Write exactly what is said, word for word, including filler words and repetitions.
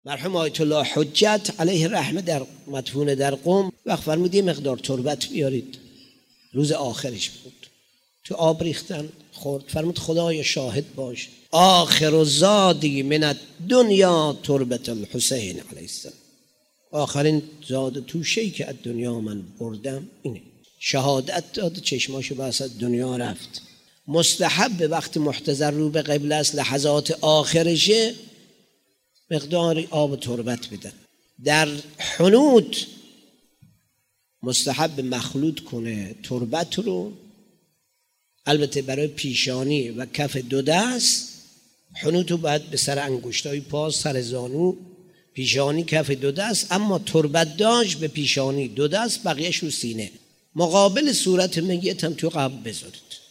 مرحوم آیت الله حجت علیه رحمه در مدفون در قم وقت فرمود یه مقدار تربت بیارید، روز آخرش بود، تو آب ریختن خورد، فرمود خدای شاهد باش آخر الزادی من الدنیا تربت الحسین علیه السلام، آخرین زاد توشه‌ای که از دنیا من بردم اینه. شهادت داد، چشماشو بس از دنیا رفت. مستحب به وقت محتضر رو به قبله است، لحظات آخرشه مقداری آب تربت بدن. در حنوط مستحب مخلوط کنه تربت رو، البته برای پیشانی و کف دو دست. حنوط رو باید به سر انگشتای پا، سر زانو، پیشانی، کف دو دست، اما تربت داشت به پیشانی دو دست، بقیهش رو سینه. مقابل صورت میت هم تو قبل بذارید.